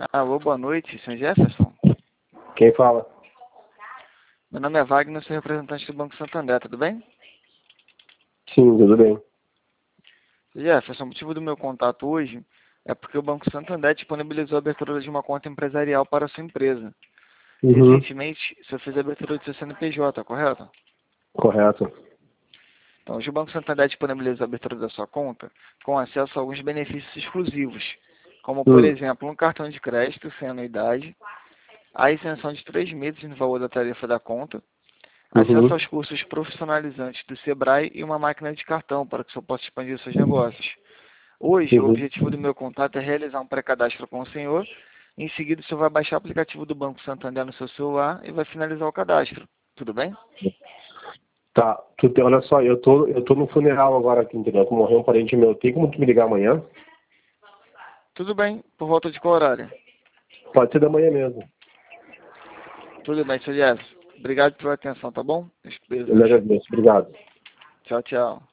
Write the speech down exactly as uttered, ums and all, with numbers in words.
Alô, boa noite, senhor Jefferson. Quem fala? Meu nome é Wagner, sou representante do Banco Santander, tudo bem? Sim, tudo bem. senhor Jefferson, o motivo do meu contato hoje é porque o Banco Santander disponibilizou a abertura de uma conta empresarial para a sua empresa. Uhum. Recentemente, você fez a abertura do seu C N P J, correto? Correto. Então, hoje o Banco Santander disponibiliza a abertura da sua conta com acesso a alguns benefícios exclusivos, como, por Hum. exemplo, um cartão de crédito sem anuidade, a isenção de três meses no valor da tarifa da conta, acesso Uhum. aos cursos profissionalizantes do Sebrae e uma máquina de cartão para que o senhor possa expandir os seus negócios. Hoje, o Uhum. objetivo do meu contato é realizar um pré-cadastro com o senhor. Em seguida, o senhor vai baixar o aplicativo do Banco Santander no seu celular e vai finalizar o cadastro. Tudo bem? Tá, tu tem, olha só, eu tô, eu tô no funeral agora aqui, entendeu? Morreu um parente meu. Tem como tu me ligar amanhã? Tudo bem. Por volta de qual horário? Pode ser da manhã mesmo. Tudo bem, senhor Jefferson. Obrigado pela atenção, tá bom? Eu lhe Beijos. agradeço. Obrigado. Tchau, tchau.